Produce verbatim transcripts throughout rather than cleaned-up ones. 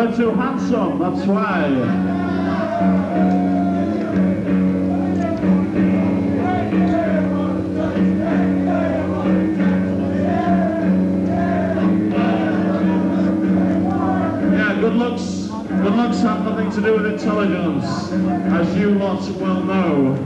We're too handsome, that's why. Yeah, good looks, good looks have nothing to do with intelligence, as you lot will know.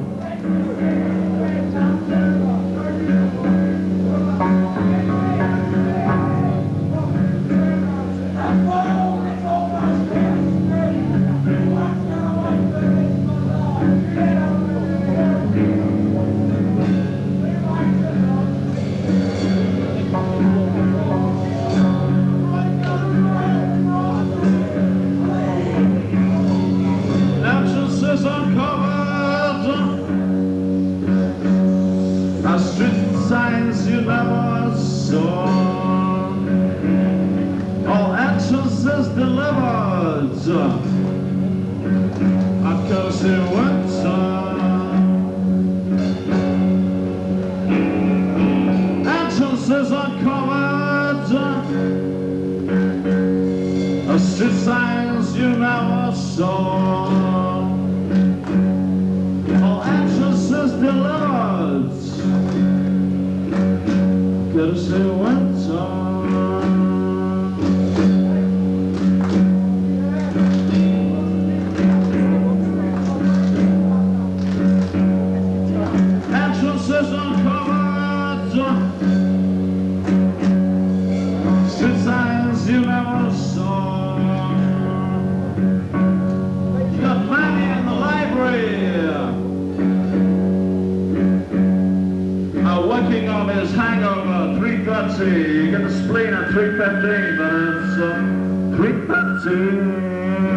Signs you never saw. All entrances delivered. A cozy winter. Entrances uncovered. A street signs you never saw. All entrances delivered. Cozy winter. Entrances uncovered. Street signs you never saw. You got Manny in the library, uh, working on his hangover. three thirty, you get the spleen at three fifteen, but it's uh, three fifteen.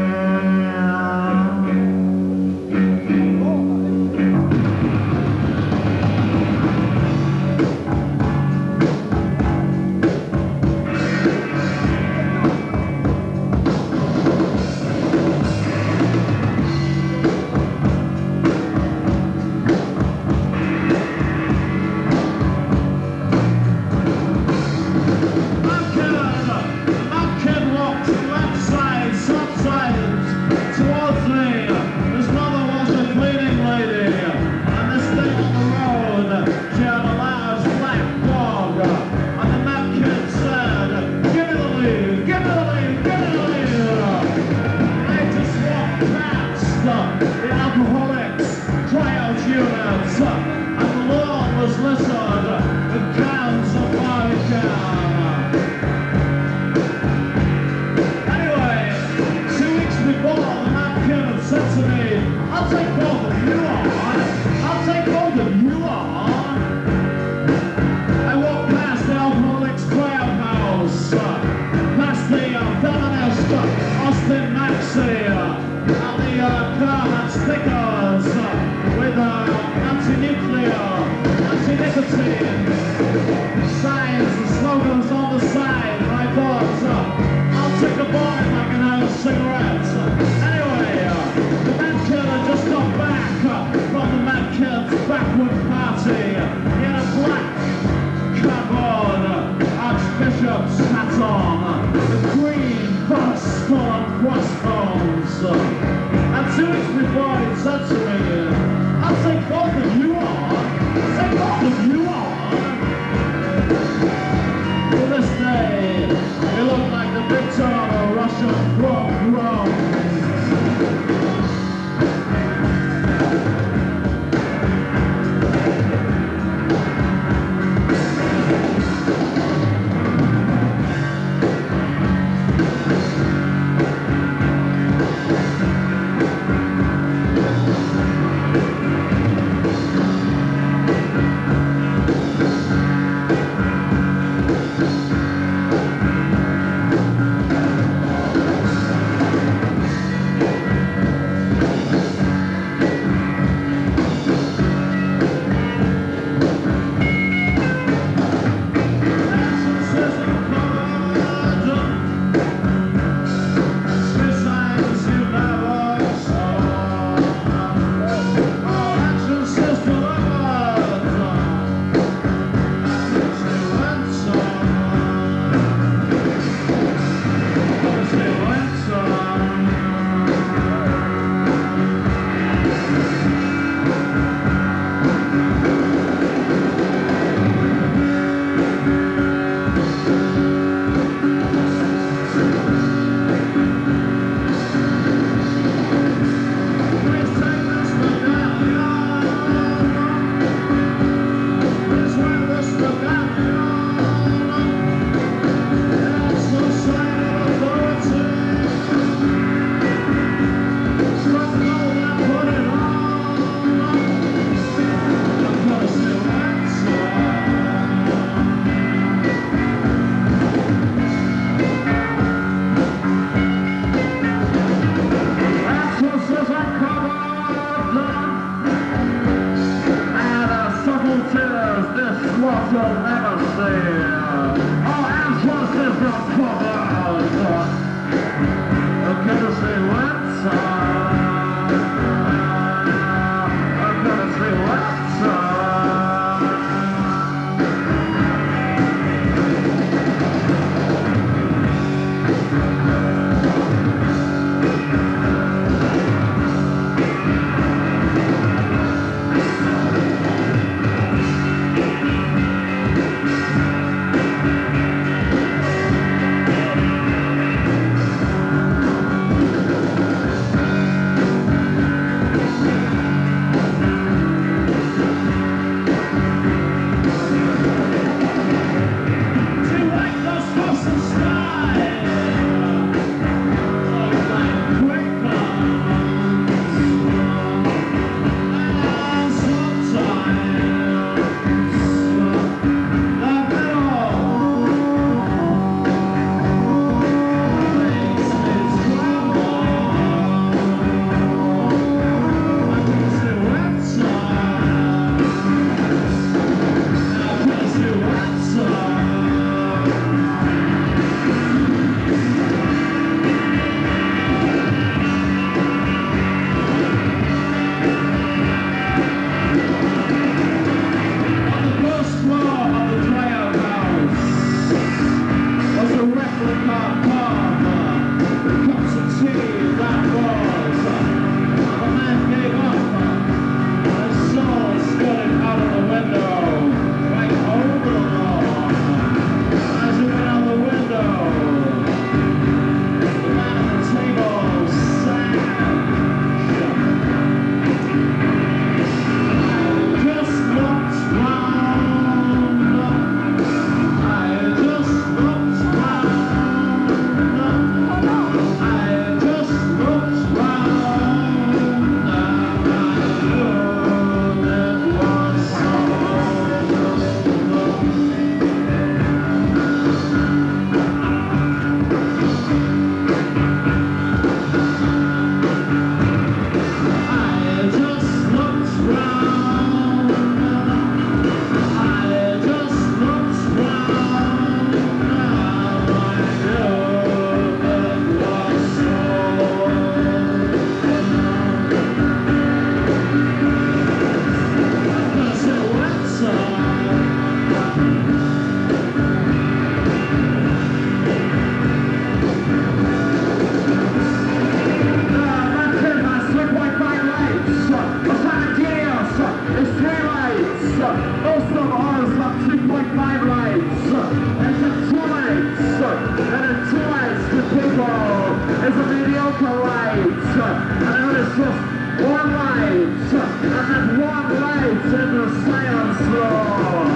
Signs and slogans on the side, and I thought, uh, I'll take a bite like an old cigarette. Anyway, uh, the man killer just got back uh, from the man killer's backward party. He had a black cardboard uh, archbishop's hat on, uh, the green first skull and crossbones. Uh, and two weeks before he said to me, uh, I'll take both of you on. I'll take both of you on. To this day, you look like the victor of a Russian pogrom. is a mediocre light, and there is just one light, and that one light in the science room.